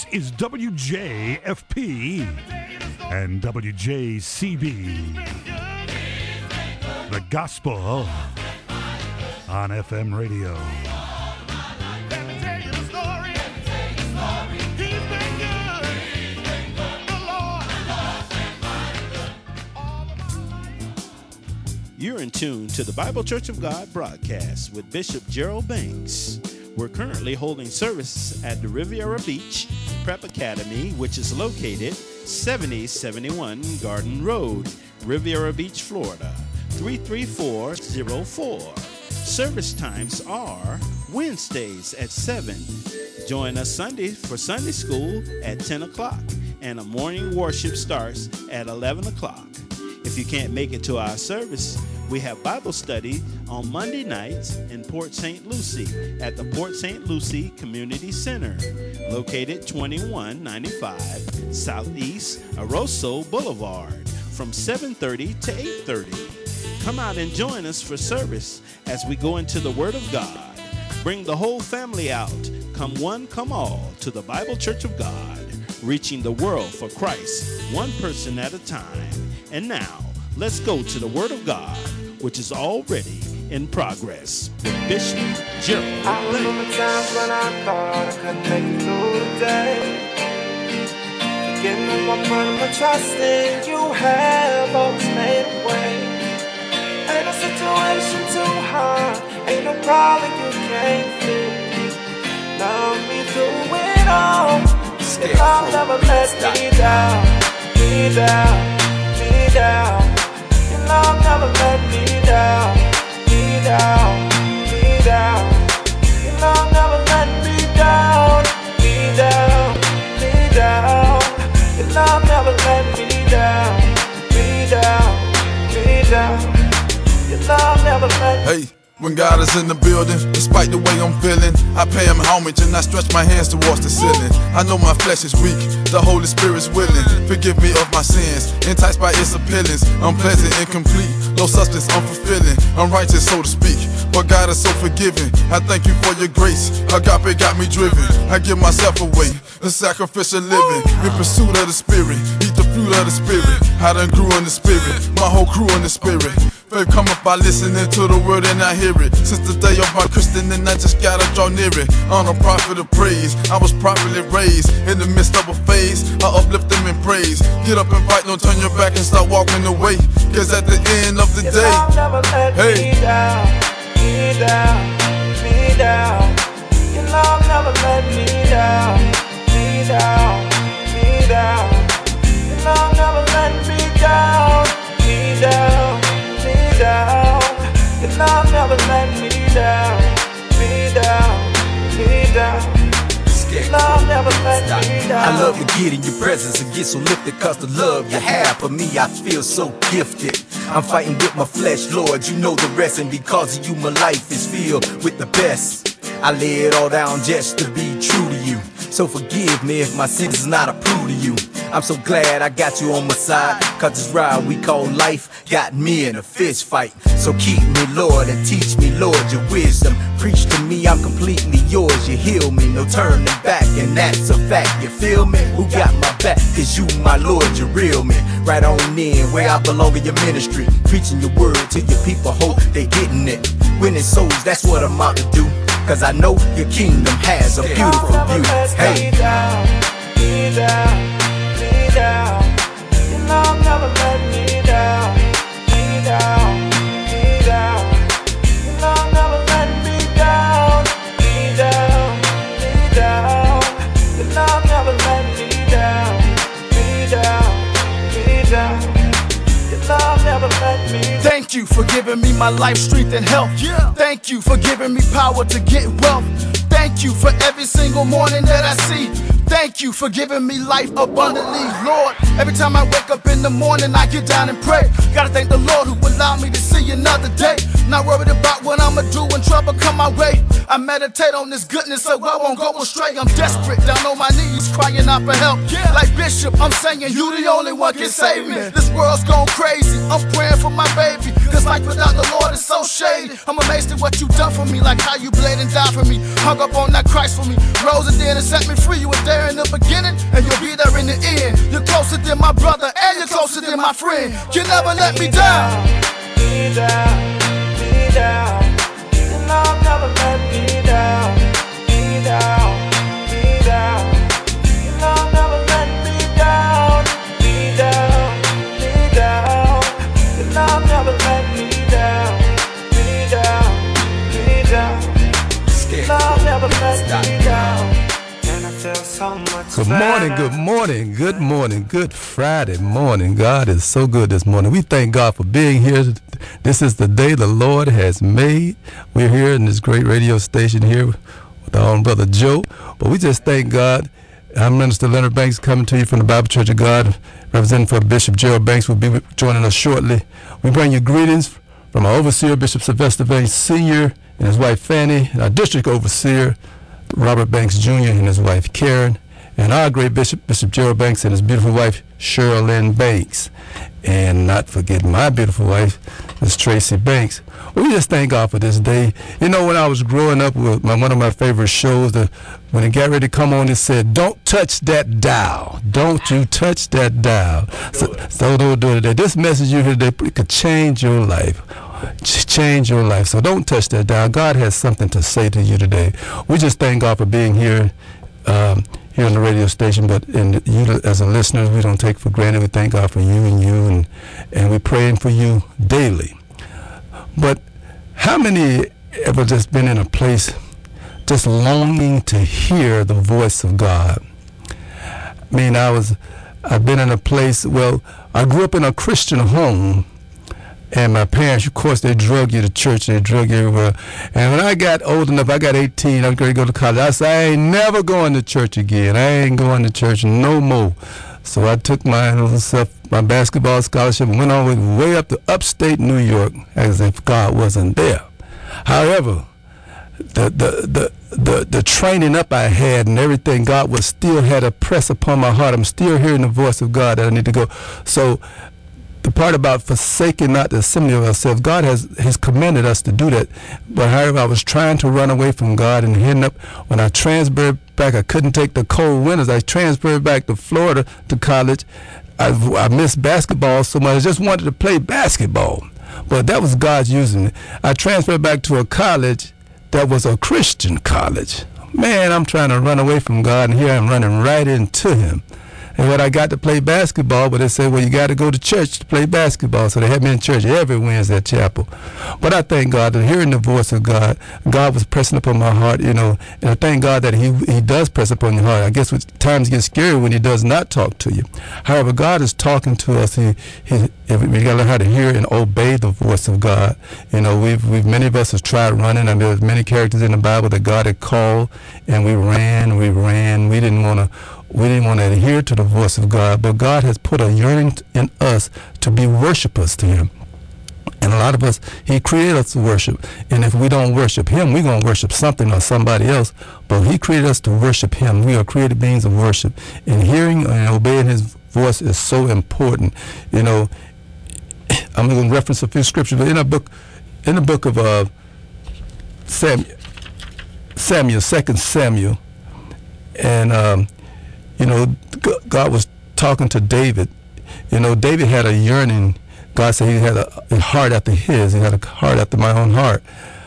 is WJFP and WJCB. The gospel on FM radio. You're in tune to the Bible Church of God broadcast with Bishop Gerald Banks. We're currently holding service at the Riviera Beach Prep Academy, which is located 7071 Garden Road, Riviera Beach, Florida, 33404. Service times are Wednesdays at 7. Join us Sunday for Sunday school at 10 o'clock, and a morning worship starts at 11 o'clock. If you can't make it to our service, we have Bible study on Monday nights in Port St. Lucie at the Port St. Lucie Community Center, located 2195 Southeast Aroso Boulevard, from 7:30 to 8:30. Come out and join us for service as we go into the Word of God. Bring the whole family out. Come one, come all to the Bible Church of God, reaching the world for Christ, one person at a time. And now, let's go to the Word of God, which is already in progress with Bishop Gerald. I remember times when I thought I couldn't make it through the day. Forgive me for putting my trust in you, have always made a way. Ain't no situation too hard, ain't no problem you can't fix. Love me through it all, and I'll never let me down, me down. Down. Your love never let me down, me down, me down. Your love never let me down, me down, me down. Your love never let me down, me down, me down. Your love never let me down. Hey. When God is in the building, despite the way I'm feeling, I pay him homage and I stretch my hands towards the ceiling. I know my flesh is weak, the Holy Spirit's willing. Forgive me of my sins, enticed by its appealings. Unpleasant, incomplete, no substance, unfulfilling. Unrighteous, so to speak, but God is so forgiving. I thank you for your grace, agape got me driven. I give myself away, a sacrificial living. In pursuit of the Spirit, eat the fruit of the Spirit. I done grew in the Spirit, my whole crew in the Spirit. Faith come up by listening to the word and I hear it. Since the day of my Christian and I just gotta draw near it. On a prophet of praise, I was properly raised. In the midst of a phase, I uplift them in praise. Get up and fight, don't turn your back and start walking away. Cause at the end of the day, hey, me down, me down, me down. Your love never let me down, me down, me down. Your love never let me down, me down. Down. Your love never let me down, me down, me down. Your love never let me down. I love to get in your presence and get so lifted, cause the love you have for me, I feel so gifted. I'm fighting with my flesh, Lord, you know the rest. And because of you, my life is filled with the best. I lay it all down just to be true to you. So forgive me if my sin is not approved to you. I'm so glad I got you on my side, cause this ride we call life got me in a fist fight. So keep me, Lord, and teach me, Lord, your wisdom. Preach to me, I'm completely yours. You heal me, no turning back, and that's a fact. You feel me? Who got my back? Cause you, my Lord, you real me. Right on in, where I belong in your ministry. Preaching your word to your people, hope they getting it. Winning souls, that's what I'm out to do. Cause I know your kingdom has a beautiful view. Hey. Me down, me down, me down. Your love never let me down, me down, me down. Your love never let me down, me down, me down. Your love never let me down, me down, me down. Your love never let me down. Thank you for giving me my life, strength, and health. Yeah. Thank you for giving me power to get wealth. Thank you for every single morning that I see. Thank you for giving me life abundantly, Lord. Every time I wake up in the morning, I get down and pray. Gotta thank the Lord who allowed me to see another day. Not worried about what I'ma do when trouble come my way. I meditate on this goodness so I won't go astray. I'm desperate, down on my knees, crying out for help. Yeah. Like Bishop, I'm saying you the only one can save me. This world's gone crazy, I'm praying for my baby. Cause life without the Lord is so shady. I'm amazed at what you done for me, like how you bled and died for me. Hung hung up on that Christ for me. Rose again and set me free. You were there in the beginning, and you'll be there in the end. You're closer than my brother, and you're closer than my friend. You never let me down. Me down, me down. Your love never let me down. Me down, me down. Your love never let me down. Me down, me down. Your love never let me down. Me down, me down. Your love never let me down. And I feel so much Good morning, good morning, good morning, good Friday morning. God is so good this morning. We thank God for being here. This is the day the Lord has made. We're here in this great radio station here with our own brother Joe. But we just thank God. I'm Minister Leonard Banks coming to you from the Bible Church of God, representing for Bishop Gerald Banks will be joining us shortly. We bring you greetings from our overseer, Bishop Sylvester Banks Sr. and his wife Fanny, and our district overseer, Robert Banks Jr. and his wife Karen, and our great Bishop Gerald Banks and his beautiful wife Cheryl Lynn Banks, and not forgetting my beautiful wife, Miss Tracy Banks. We just thank God for this day. You know, when I was growing up, with one of my favorite shows, when it got ready to come on, it said, "Don't touch that dial. Don't you touch that dial." So don't do it today. This message you hear today could change your life. Change your life. So don't touch that dial. God has something to say to you today. We just thank God for being here. Here on the radio station, but you as a listener, we don't take for granted. We thank God for you, and we're praying for you daily. But how many ever just been in a place just longing to hear the voice of God? I mean, I've been in a place, well, I grew up in a Christian home, and my parents, of course, they drug you to church, they drug you everywhere. And when I got old enough, I got 18, I was going to go to college. I said, I ain't never going to church again. I ain't going to church no more. So I took my basketball scholarship and went on way up to upstate New York, as if God wasn't there. However, the training up I had and everything, God was still had a press upon my heart. I'm still hearing the voice of God that I need to go. So the part about forsaking not the assembly of ourselves, God has commanded us to do that. But however, I was trying to run away from God and ended up, when I transferred back, I couldn't take the cold winters. I transferred back to Florida to college. I missed basketball so much. I just wanted to play basketball. But that was God's using me. I transferred back to a college that was a Christian college. Man, I'm trying to run away from God, and here I'm running right into Him. And when I got to play basketball, but they said, well, you got to go to church to play basketball. So they had me in church every Wednesday at chapel. But I thank God that hearing the voice of God, God was pressing upon my heart, you know, and I thank God that He does press upon your heart. I guess times get scary when He does not talk to you. However, God is talking to us. We got to learn how to hear and obey the voice of God. You know, many of us have tried running, and there's many characters in the Bible that God had called, and we ran. We didn't want to adhere to the voice of God, but God has put a yearning in us to be worshipers to Him. And a lot of us, He created us to worship. And if we don't worship Him, we're going to worship something or somebody else. But He created us to worship Him. We are created beings of worship. And hearing and obeying His voice is so important. You know, I'm going to reference a few scriptures. But in the book of Samuel, 2 Samuel, and you know, God was talking to David. You know, David had a yearning. God said he had a heart after his. He had a heart after my own heart.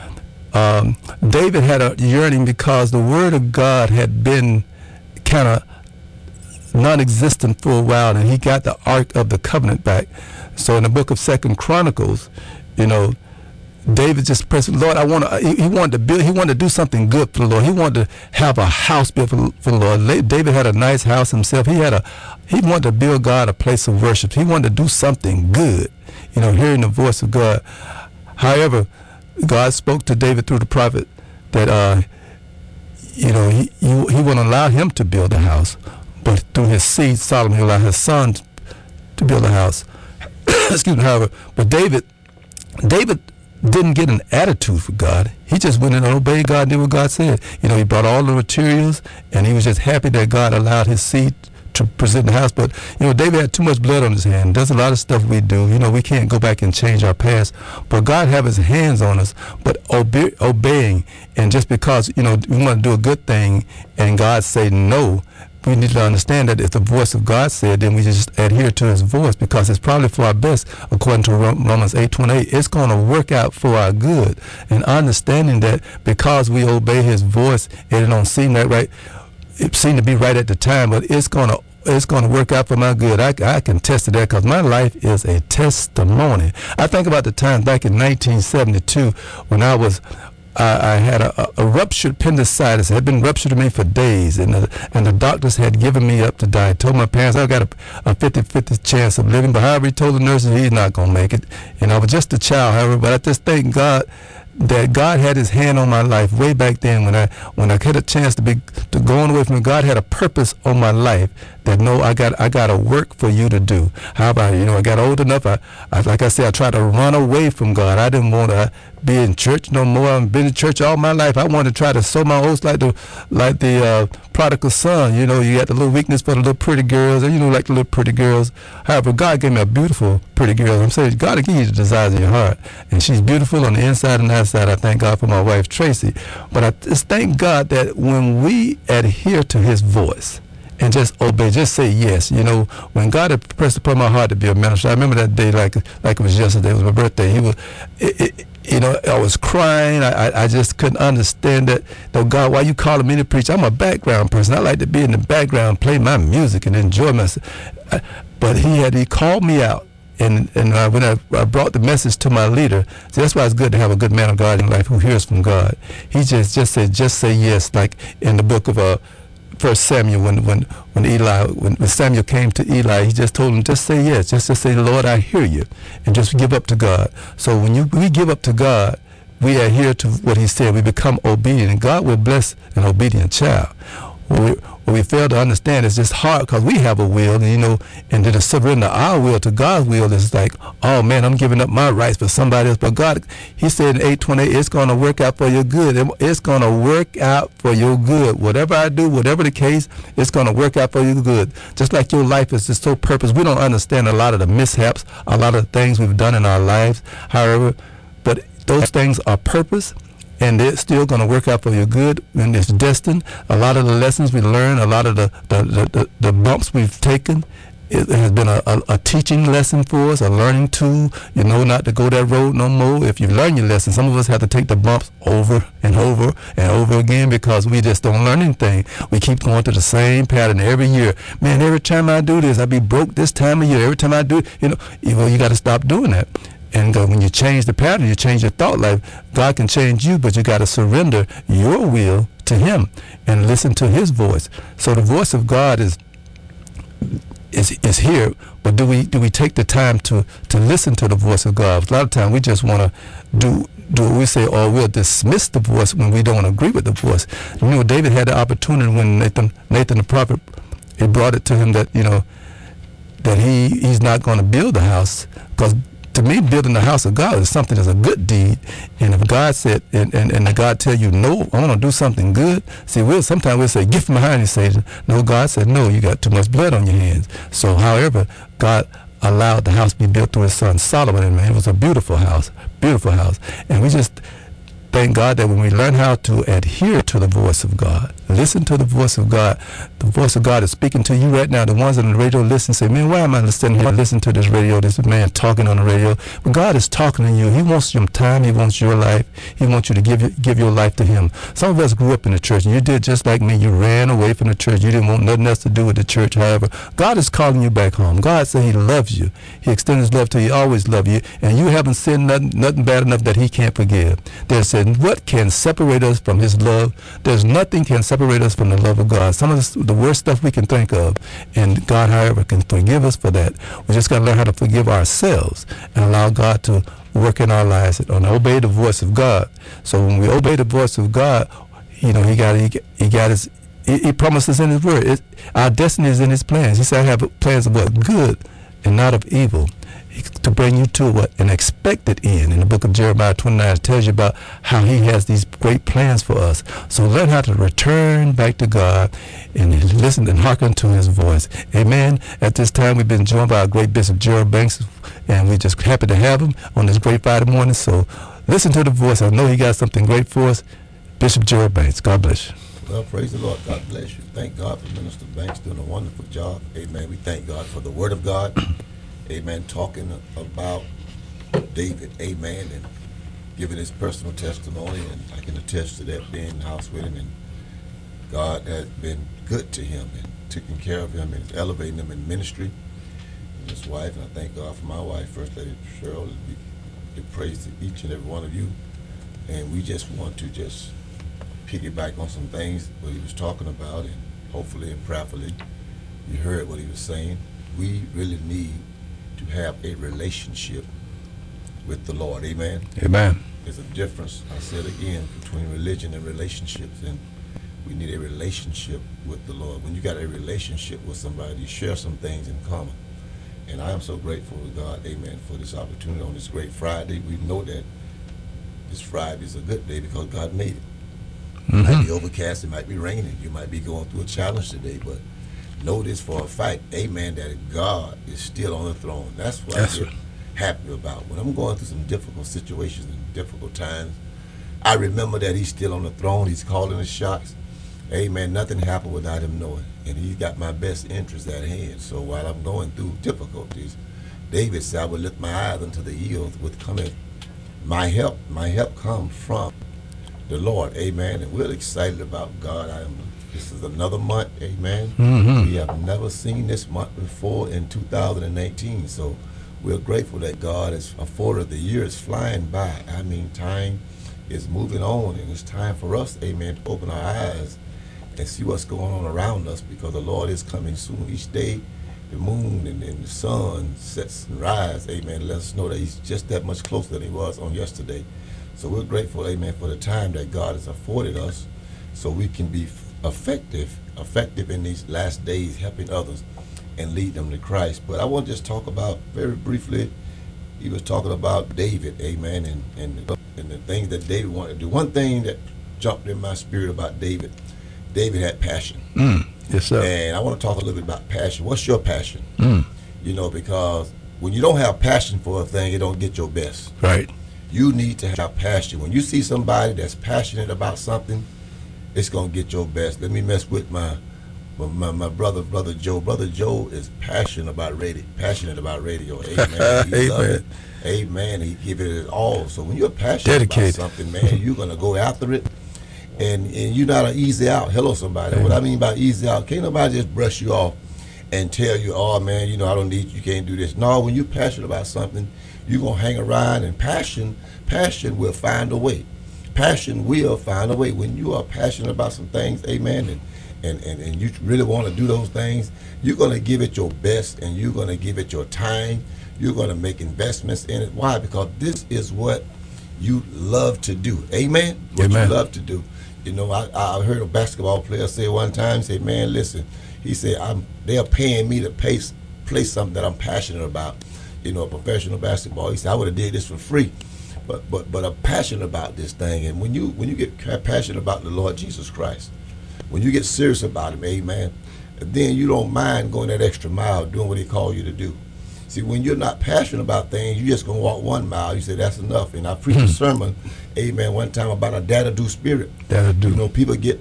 David had a yearning because the word of God had been kind of non-existent for a while, and he got the Ark of the Covenant back. So in the book of 2 Chronicles, you know, David just pressed, Lord, he wanted to do something good for the Lord. He wanted to have a house built for the Lord. David had a nice house himself. He wanted to build God a place of worship. He wanted to do something good, you know, hearing the voice of God. However, God spoke to David through the prophet that, you know, he wouldn't allow him to build a house, but through his seed, Solomon, he allowed his son to build a house. Excuse me, however, but David didn't get an attitude for God. He just went in and obeyed God and did what God said. You know, he brought all the materials, and he was just happy that God allowed his seed to to present the house. But David had too much blood on his hand. There's a lot of stuff we do. We can't go back and change our past. But God have His hands on us. But obeying, and just because we want to do a good thing, and God say no, we need to understand that if the voice of God said, then we just adhere to His voice, because it's probably for our best. According to Romans 8:28, it's going to work out for our good. And understanding that because we obey His voice, and it don't seem that right, it seemed to be right at the time, but it's going to work out for my good. I can test to that, because my life is a testimony. I think about the time back in 1972 when I had a ruptured appendicitis. It had been ruptured to me for days, and the doctors had given me up to die. I told my parents I got a 50-50 chance of living, but however, he told the nurses he's not going to make it. I was just a child, however, but I just thank God that God had His hand on my life way back then when I had a chance to go on away from Him. God had a purpose on my life that I got a work for you to do. How about I got old enough. I like I said, I tried to run away from God. I didn't want to be in church no more. I've been in church all my life. I wanted to try to sow my oats like the prodigal son. You got the little weakness for the little pretty girls, and like the little pretty girls. However, God gave me a beautiful pretty girl. I'm saying God will give you the desires of your heart, and she's beautiful on the inside and outside. I thank God for my wife Tracy, but I just thank God that when we adhere to His voice and just obey, just say yes. When God had pressed upon my heart to be a minister, I remember that day like it was yesterday. It was my birthday. I was crying. I just couldn't understand that. Though, God, why you calling me to preach? I'm a background person. I like to be in the background, play my music, and enjoy myself. But He called me out. And when I brought the message to my leader, see, that's why it's good to have a good man of God in life who hears from God. He just said, just say yes, like in the book of First Samuel, when Samuel came to Eli, he just told him, just say yes, just say, Lord, I hear you, and just give up to God. So when we give up to God, we adhere to what He said. We become obedient, and God will bless an obedient child. What we fail to understand is just hard, because we have a will, and to surrender our will to God's will is like, oh man, I'm giving up my rights for somebody else. But God, He said in 8:28, it's going to work out for your good. It's going to work out for your good. Whatever I do, whatever the case, it's going to work out for your good. Just like your life is just so purpose. We don't understand a lot of the mishaps, a lot of the things we've done in our lives. However, but those things are purpose, and it's still going to work out for your good, and it's destined. A lot of the lessons we learn, a lot of the bumps we've taken, it has been a teaching lesson for us, a learning tool, not to go that road no more. If you learn your lesson, some of us have to take the bumps over and over and over again, because we just don't learn anything. We keep going to the same pattern every year. Man, every time I do this, I be broke this time of year. Every time I do, you got to stop doing that. And when you change the pattern, you change your thought life. God can change you, but you got to surrender your will to Him and listen to His voice. So the voice of God is here, but do we take the time to listen to the voice of God? A lot of times we just want to do what we say, or we'll dismiss the voice when we don't agree with the voice. David had the opportunity when Nathan the prophet, he brought it to him that that he's not going to build the house, because to me, building the house of God is something that's a good deed. And if God said, and God tell you, no, I want to do something good. See, sometimes we'll say, get from behind you, Satan. No, God said, no, you got too much blood on your hands. So, however, God allowed the house to be built through His son Solomon, and it was a beautiful house. And we just thank God that when we learn how to adhere to the voice of God, listen to the voice of God is speaking to you right now. The ones on the radio listen, say, man, why am I listening here? Listen to this radio, this man talking on the radio. But God is talking to you. He wants your time. He wants your life. He wants you to give your life to Him. Some of us grew up in the church, and you did just like me. You ran away from the church. You didn't want nothing else to do with the church. However, God is calling you back home. God said He loves you. He extends His love to you. He always loved you. And you haven't sinned nothing bad enough that He can't forgive. There's said, what can separate us from His love? There's nothing can separate us from the love of God. Some of the worst stuff we can think of, and God, however, can forgive us for that. We just got to learn how to forgive ourselves and allow God to work in our lives and obey the voice of God. So when we obey the voice of God, He promised us in His word. Our destiny is in His plans. He said, I have plans of what? Good, and not of evil, to bring you to what an expected end. In the book of Jeremiah 29, it tells you about how he has these great plans for us. So learn how to return back to God and listen and hearken to his voice. Amen. At this time, we've been joined by our great Bishop Gerald Banks, and we're just happy to have him on this great Friday morning. So listen to the voice. I know he got something great for us. Bishop Gerald Banks, God bless you. Well, praise the Lord. God bless you. Thank God for Minister Banks doing a wonderful job. Amen. We thank God for the Word of God. Amen. Talking about David. Amen. And giving his personal testimony. And I can attest to that, being in the house with him. And God has been good to him and taking care of him and elevating him in ministry. And his wife. And I thank God for my wife, First Lady Cheryl. And we give praise to each and every one of you. And we just want to just piggyback on some things what he was talking about, and hopefully and prayerfully you heard what he was saying. We really need to have a relationship with the Lord. Amen. Amen. There's a difference, I said again, between religion and relationships, and we need a relationship with the Lord. When you got a relationship with somebody, you share some things in common. And I am so grateful to God, amen, for this opportunity on this great Friday. We know that this Friday is a good day because God made it. It might be overcast, it might be raining, you might be going through a challenge today, but know this for a fact, amen, that God is still on the throne. That's what I get happy about. When I'm going through some difficult situations and difficult times, I remember that he's still on the throne, he's calling the shots. Amen, nothing happened without him knowing, and he's got my best interest at hand. So while I'm going through difficulties, David said, I will lift my eyes unto the hills with coming my help. My help comes from the Lord, amen. And we're excited about God. This is another month, amen. We have never seen this month before in 2018, so we're grateful that God has afforded. The year is flying by. I mean, time is moving on, and it's time for us, amen, to open our eyes and see what's going on around us, because the Lord is coming soon. Each day the moon and the sun sets and rise, amen, let us know that he's just that much closer than he was on yesterday. So we're grateful, amen, for the time that God has afforded us so we can be effective in these last days, helping others and lead them to Christ. But I want to just talk about, very briefly, he was talking about David, amen, and the things that David wanted to do. One thing that jumped in my spirit about David had passion. Yes, sir. And I want to talk a little bit about passion. What's your passion? You know, because when you don't have passion for a thing, it don't get your best. Right. You need to have passion. When you see somebody that's passionate about something, it's going to get your best. Let me mess with my brother Joe. Brother Joe is passionate about radio. Amen. He loves it. Amen. He give it his all. So when you're passionate about something, man, you're going to go after it. And you're not an easy out. Hello, somebody. What I mean by easy out, can't nobody just brush you off and tell you, oh, man, you know, I don't need you, can't do this. No, when you're passionate about something, you're going to hang around, and passion will find a way. Passion will find a way. When you are passionate about some things, amen, and you really want to do those things, you're going to give it your best, and you're going to give it your time. You're going to make investments in it. Why? Because this is what you love to do. Amen? What you love to do. You know, I heard a basketball player say one time, say, man, listen, he said, they're paying me to play something that I'm passionate about. You know, professional basketball. He said, I would have did this for free. But I'm passionate about this thing. And when you get passionate about the Lord Jesus Christ, when you get serious about him, amen, then you don't mind going that extra mile, doing what he called you to do. See, when you're not passionate about things, you're just going to walk 1 mile. You say, that's enough. And I preached a sermon, amen, one time about a data-do spirit. Data-do. You know, people get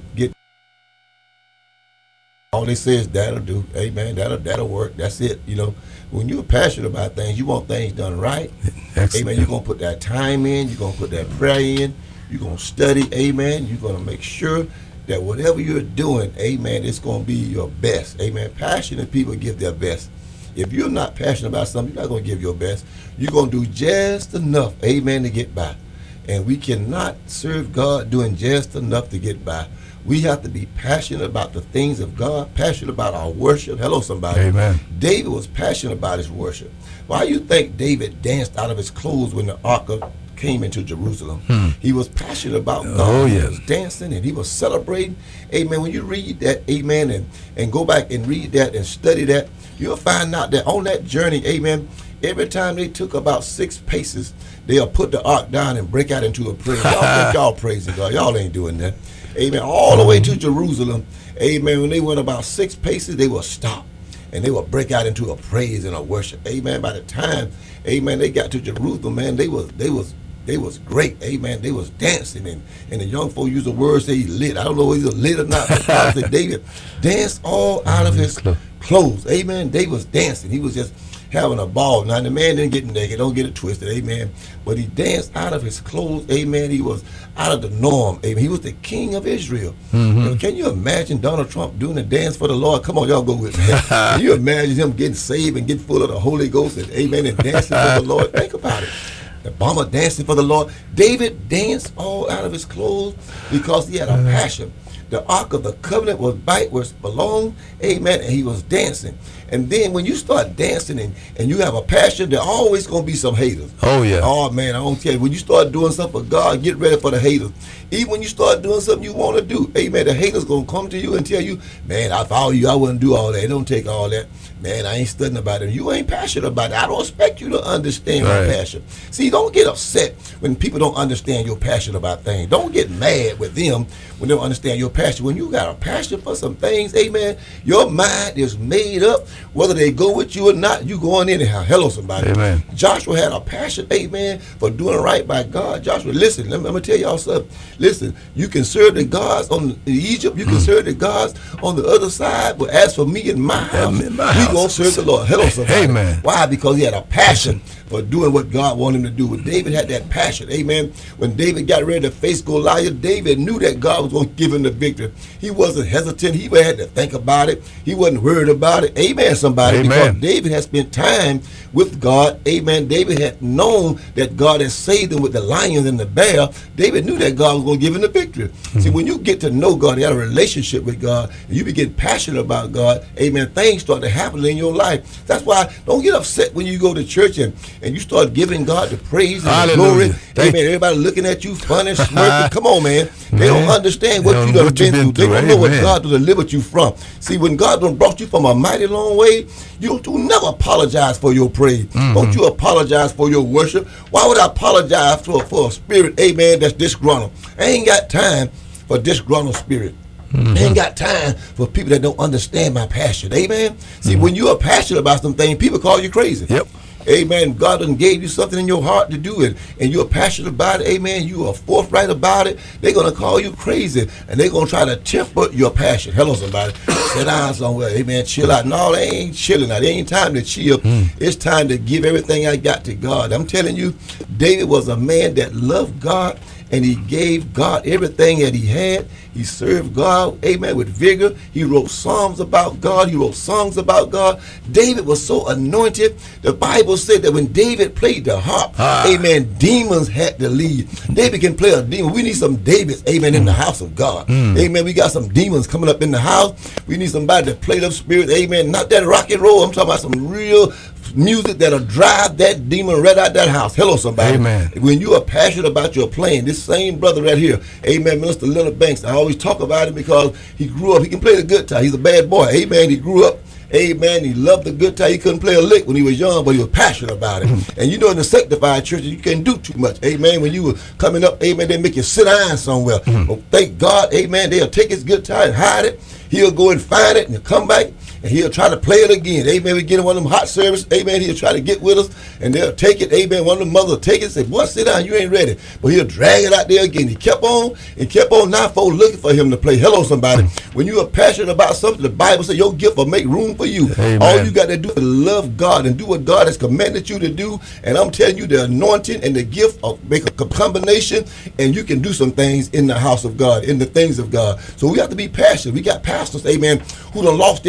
all they say is data-do. Amen, that'll work. That's it. You know, when you're passionate about things, you want things done right. Excellent. Amen, you're going to put that time in. You're going to put that prayer in. You're going to study. Amen, you're going to make sure that whatever you're doing, amen, it's going to be your best. Amen, passionate people give their best. If you're not passionate about something, you're not going to give your best. You're going to do just enough, amen, to get by. And we cannot serve God doing just enough to get by. We have to be passionate about the things of God, passionate about our worship. Hello, somebody. Amen. David was passionate about his worship. Why you think David danced out of his clothes when the ark came into Jerusalem. He was passionate about God. Oh, He yeah. was dancing and he was celebrating. Amen. When you read that, amen, and go back and read that and study that, you'll find out that on that journey, amen, every time they took about 6 paces, they'll put the ark down and break out into a praise. Y'all think y'all praising God. Y'all ain't doing that. Amen. All the way to Jerusalem, amen, when they went about 6 paces, they will stop. And they will break out into a praise and a worship. Amen. By the time, amen, they got to Jerusalem, man, they was great. Amen. They was dancing. And the young folk use the word, say he lit. I don't know if he's lit or not. But God said David danced all out of his clothes. Amen. David was dancing. He was just having a ball. Now, the man didn't get naked. Don't get it twisted. Amen. But he danced out of his clothes. Amen. He was out of the norm. Amen. He was the king of Israel. Can you imagine Donald Trump doing a dance for the Lord? Come on, y'all go with me. Can you imagine him getting saved and getting full of the Holy Ghost and amen and dancing for the Lord? Think about it. The bomber dancing for the Lord. David danced all out of his clothes because he had a passion. The Ark of the Covenant was by where it belonged, amen, and he was dancing. And then when you start dancing and you have a passion, there always going to be some haters. Oh, yeah. Oh, man, I don't tell you. When you start doing something for God, get ready for the haters. Even when you start doing something you want to do, amen, the haters going to come to you and tell you, man, I follow you, I wouldn't do all that. It don't take all that. Man, I ain't studying about it. You ain't passionate about it. I don't expect you to understand my passion. See, don't get upset when people don't understand your passion about things. Don't get mad with them when they don't understand your passion. When you got a passion for some things, amen, your mind is made up. Whether they go with you or not, you going anyhow. Hello, somebody. Amen. Joshua had a passion, amen, for doing right by God. Joshua, listen, let me tell y'all something. Listen, you can serve the gods in Egypt. You can serve the gods on the other side. But as for me and my house, we going to serve the Lord. Hello, somebody. Amen. Why? Because he had a passion for doing what God wanted him to do. When David had that passion, amen. When David got ready to face Goliath, David knew that God was going to give him the victory. He wasn't hesitant. He had to think about it. He wasn't worried about it. Amen, somebody. Amen. Because David had spent time with God. Amen. David had known that God had saved him with the lions and the bear. David knew that God was going to give him the victory. See, when you get to know God, you have a relationship with God, and you begin passionate about God, amen, things start to happen in your life. That's why don't get upset when you go to church and you start giving God the praise and the glory. Amen. Everybody looking at you funny, smirking. Come on, man. They don't understand what you done been through. They don't know what God delivered you from. See, when God done brought you from a mighty long way, you never apologize for your praise. Don't you apologize for your worship. Why would I apologize for a spirit, amen, that's disgruntled? I ain't got time for disgruntled spirit. I ain't got time for people that don't understand my passion. Amen. See, when you are passionate about something, people call you crazy. Yep. Amen. God done gave you something in your heart to do it, and you're passionate about it. Amen. You are forthright about it. They're gonna call you crazy, and they're gonna try to temper your passion. Hello, somebody. Sit down somewhere. Amen. Chill out. No, they ain't chilling out. It ain't time to chill. It's time to give everything I got to God. I'm telling you, David was a man that loved God, and he gave God everything that he had. He served God, amen, with vigor. He wrote psalms about God. He wrote songs about God. David was so anointed. The Bible said that when David played the harp, amen, demons had to leave. David can play a demon. We need some Davids, amen, in the house of God. Amen. We got some demons coming up in the house. We need somebody to play them spirits, amen. Not that rock and roll. I'm talking about some real music that'll drive that demon right out that house. Hello, somebody. Amen. When you are passionate about your playing, this same brother right here, amen, Minister Leonard Banks, I always talk about him because he grew up, he can play the guitar. He's a bad boy. Amen. He grew up, amen, he loved the guitar. He couldn't play a lick when he was young, but he was passionate about it. And you know, in the sanctified churches, you can't do too much. Amen. When you were coming up, amen, they make you sit down somewhere. But thank God, amen, they'll take his guitar and hide it. He'll go and find it and he'll come back and he'll try to play it again. Amen. We get in one of them hot service. Amen. He'll try to get with us and they'll take it. Amen. One of the mothers will take it and say, boy, sit down. You ain't ready. But he'll drag it out there again. He kept on and kept on. Now folks looking for him to play. Hello, somebody. When you are passionate about something, the Bible says your gift will make room for you. Amen. All you got to do is love God and do what God has commanded you to do. And I'm telling you, the anointing and the gift of make a combination, and you can do some things in the house of God, in the things of God. So we have to be passionate. We got pastors, amen, who done lost their passion.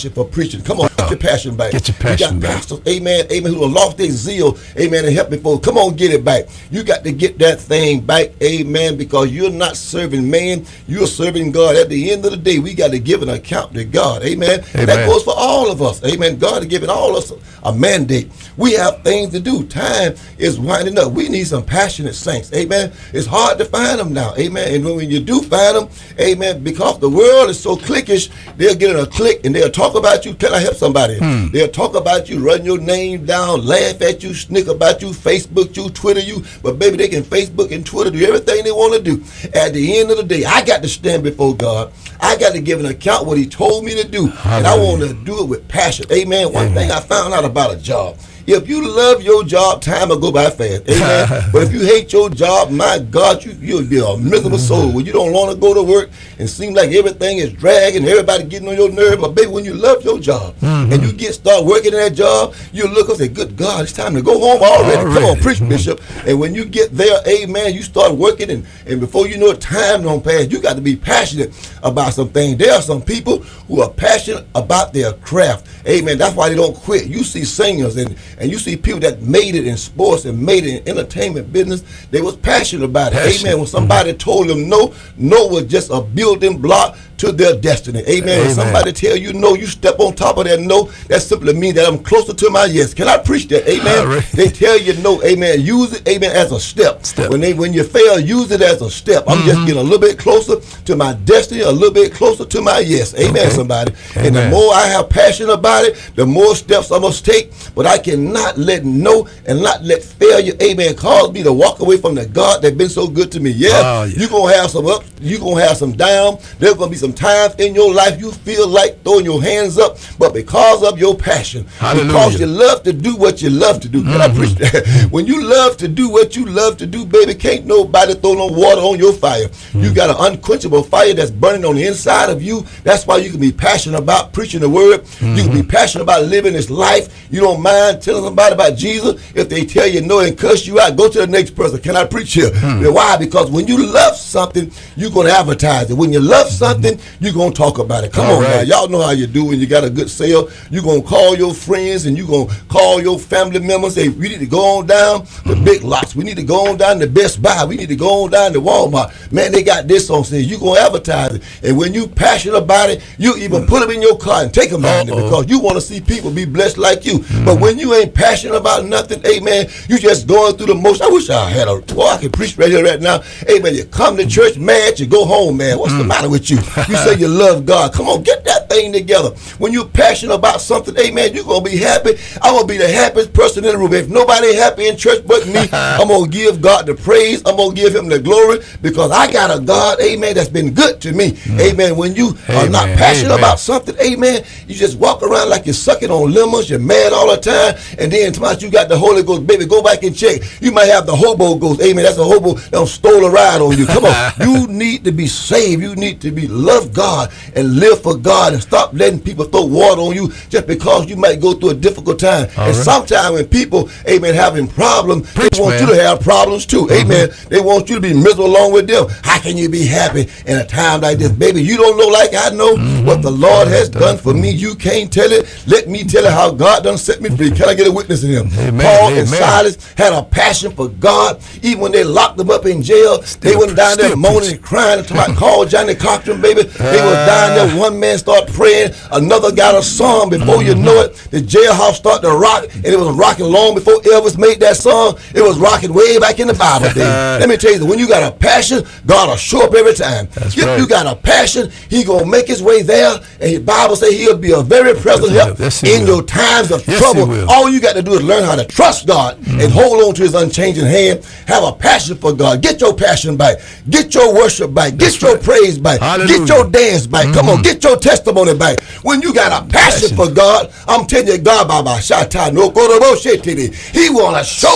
passion for preaching. Come on, get your passion back. Get your passion back. back. Pastors, amen, who have lost their zeal, amen, and help people. Come on, get it back. You got to get that thing back, amen, because you're not serving man, you're serving God. At the end of the day, we got to give an account to God, amen. Amen. That goes for all of us, amen. God has given all of us a mandate. We have things to do. Time is winding up. We need some passionate saints, amen. It's hard to find them now, amen. And when you do find them, amen, because the world is so cliquish, they'll get in a clique and they'll talk about you. Can I help somebody? They'll talk about you, run your name down, laugh at you, snick about you, Facebook you, Twitter you. But baby, they can Facebook and Twitter do everything they want to do. At the end of the day, I got to stand before God. I got to give an account what he told me to do. Hallelujah. And I want to do it with passion. Amen. One thing I found out about a job. If you love your job, time will go by fast. Amen. But if you hate your job, my God, you'll be a miserable soul when you don't want to go to work and seem like everything is dragging, everybody getting on your nerve. But baby, when you love your job and you start working in that job, you look up and say, good God, it's time to go home already. Come on, preach, Bishop. And when you get there, amen, you start working and before you know it, time don't pass. You got to be passionate about some things. There are some people who are passionate about their craft. Amen. That's why they don't quit. You see singers and you see people that made it in sports and made it in entertainment business. They was passionate about it. Amen. When somebody told them no was just a building block to their destiny. Amen. When somebody tell you no, you step on top of that no, that simply means that I'm closer to my yes. Can I preach that? Amen. They tell you no, amen. Use it, amen, as a step. When you fail, use it as a step. I'm just getting a little bit closer to my destiny, a little bit closer to my yes. Amen, somebody. Amen. And the more I have passion about it, the more steps I must take. But I cannot let no and not let failure, amen, cause me to walk away from the God that's been so good to me. You're going to have some ups, you're going to have some down. There's going to be some times in your life you feel like throwing your hands up, but because of your passion, because you love to do what you love to do. Can I preach that? When you love to do what you love to do, baby, can't nobody throw no water on your fire. You got an unquenchable fire that's burning on the inside of you. That's why you can be passionate about preaching the word. You can be passionate about living this life. You don't mind telling somebody about Jesus. If they tell you no and cuss you out, go to the next person. Can I preach here? Why? Because when you love something, you're going to advertise it. When you love something, you're going to talk about it. Come on, now. Y'all know how you do when you got a good sale. You're going to call your friends and you're going to call your family members. Say, we need to go on down to Big Lots. We need to go on down to Best Buy. We need to go on down to Walmart. Man, they got this on sale. You're going to advertise it. And when you passionate about it, you even put them in your car and take them down there because you want to see people be blessed like you. But when you ain't passionate about nothing, amen, you just going through the motion. I wish I had a, boy, I can preach right here right now. Amen, you come to church mad, you go home mad. What's the matter with you? You say you love God. Come on, get that thing together. When you're passionate about something, amen, you're going to be happy. I'm going to be the happiest person in the room. If nobody happy in church but me, I'm going to give God the praise. I'm going to give him the glory because I got a God, amen, that's been good to me. Amen. When you are not passionate about something, amen, you just walk around like you're sucking on lemons, you're mad all the time, and then tomorrow you got the Holy Ghost, baby, go back and check. You might have the hobo ghost, amen, that's a hobo that stole a ride on you. Come on. You need to be saved. You need to be love God and live for God and stop letting people throw water on you just because you might go through a difficult time. And sometimes when people, amen, having problems, they want you to have problems too. Amen. They want you to be miserable along with them. How can you be happy in a time like this? Baby, you don't know like I know what the Lord has done for me. You can't tell it. Let me tell you how God done set me free. Can I get a witness in him? Paul and Silas had a passion for God. Even when they locked them up in jail, they went down there moaning and crying until I called Johnny Cochran, baby. They was down there. One man started praying. Another got a song. Before you know it, the jailhouse started to rock. And it was rocking long before Elvis made that song. It was rocking way back in the Bible days. Let me tell you, when you got a passion, God will show up every time. If you got a passion, he going to make his way there. And the Bible says he'll be a very present help in your times of trouble. All you got to do is learn how to trust God and hold on to his unchanging hand. Have a passion for God. Get your passion back. Get your worship back. Get your praise back. Get your dance back. Come on, get your testimony back. When you got a passion for God, I'm telling you, God, Baba, Shata, no Korobo Shetiri, he want to show up.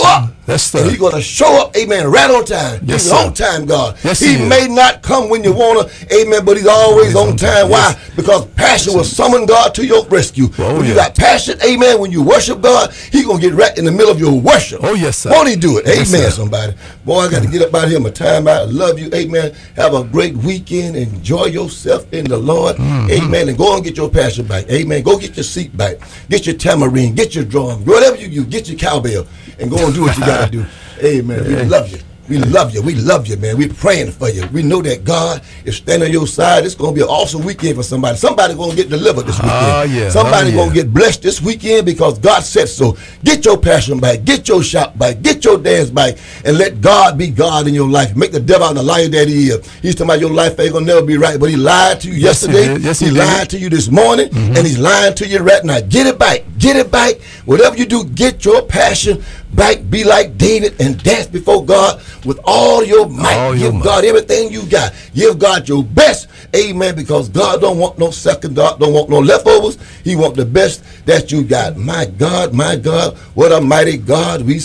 Yes, sir. And he's going to show up, amen, right on time. Yes, he's sir. on time, God. Yes, he he is. may not come when you want to, amen, but he's always on time. Why? Yes. Because passion will summon God to your rescue. Oh, when you yeah. got passion, amen, when you worship God, he's going to get right in the middle of your worship. Oh, yes, sir. Won't he do it? Yes, Amen, sir. somebody. Boy, I got to get up out here. My time out. I love you. Amen. Have a great weekend. Enjoy yourself in the Lord. Amen. And go and get your passion back. Amen. Go get your seat back. Get your tambourine. Get your drum. Whatever you do, get your cowbell and go and do what you got to do. Amen. We love you. We love you. We love you, man. We're praying for you. We know that God is standing on your side. It's going to be an awesome weekend for somebody. Somebody going to get delivered this weekend. Yeah. Somebody going to get blessed this weekend because God said so. Get your passion back. Get your shout back. Get your dance back. And let God be God in your life. Make the devil out of the liar that he is. He's talking about your life ain't going to never be right. But he lied to you yesterday. Yes, he lied to you this morning. And he's lying to you right now. Get it back. Get it back. Whatever you do, get your passion back. Be like David and dance before God with all your might. Give God everything you got. Give God your best. Amen. Because God don't want no second. God don't want no leftovers. He want the best that you got. My God, what a mighty God we